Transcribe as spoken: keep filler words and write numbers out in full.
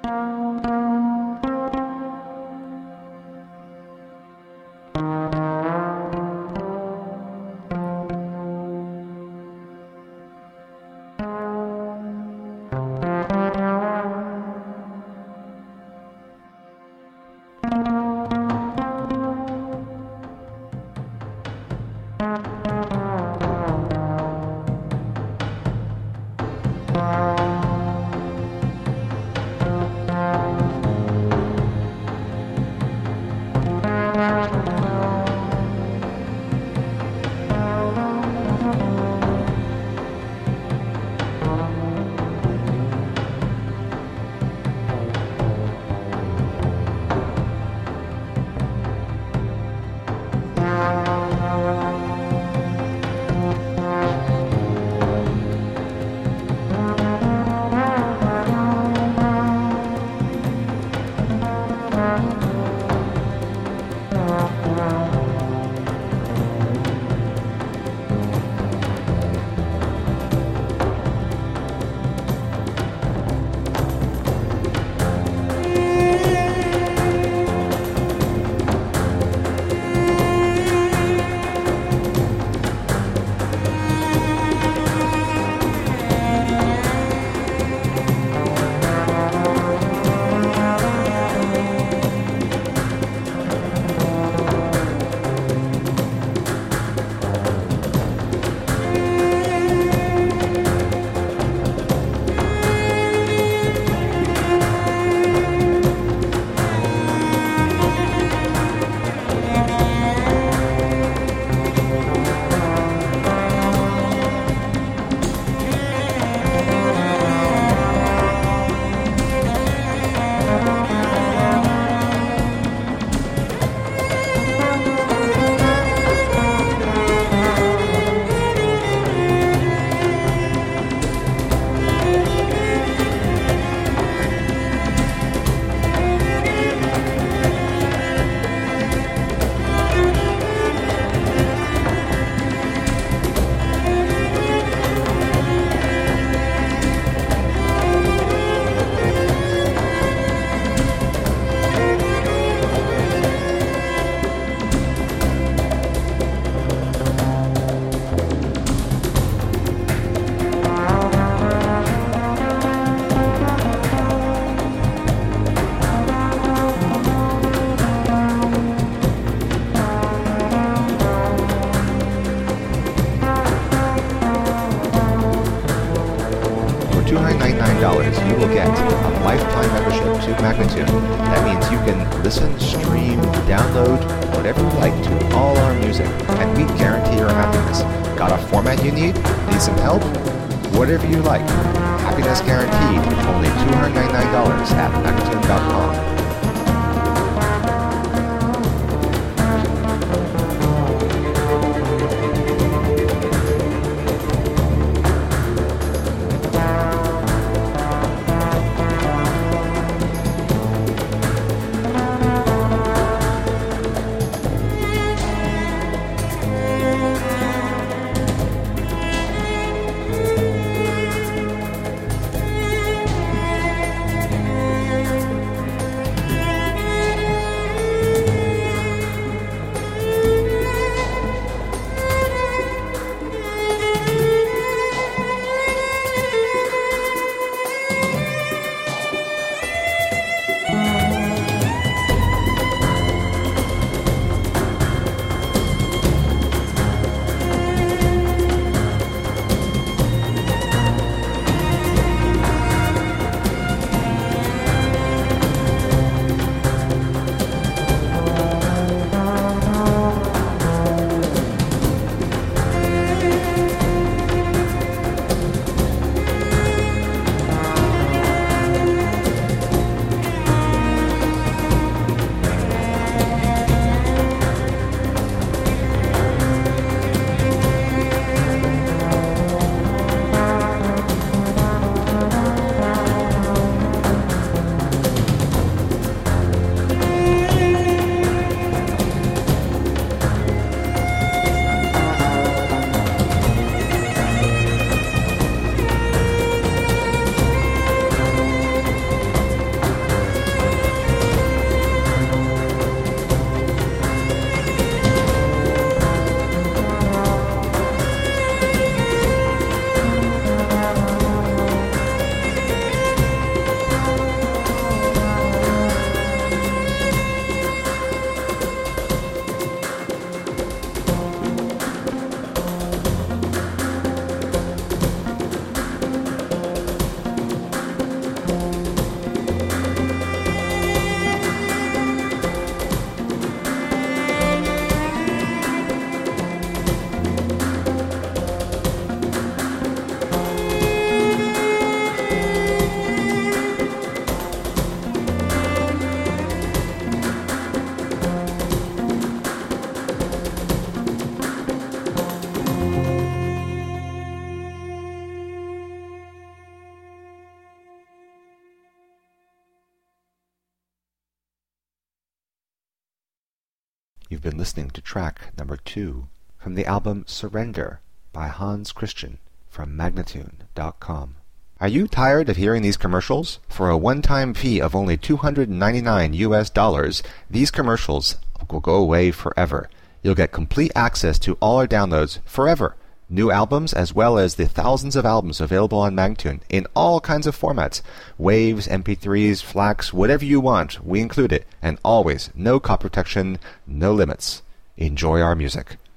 two hundred ninety-nine dollars, you will get a lifetime membership to Magnatune. That means you can listen, stream, download, whatever you like to all our music, and we guarantee your happiness. Got a format you need? Need some help? Whatever you like. Happiness guaranteed. Only two hundred ninety-nine dollars at Magnatune dot com. You've been listening to track number two from the album Surrender by Hans Christian from Magnatune dot com. Are you tired of hearing these commercials? For a one-time fee of only two hundred ninety-nine U S dollars, these commercials will go away forever. You'll get complete access to all our downloads forever. New albums as well as the thousands of albums available on Magnatune in all kinds of formats. Waves, M P threes, FLACs, whatever you want, we include it. And always, no copy protection, no limits. Enjoy our music.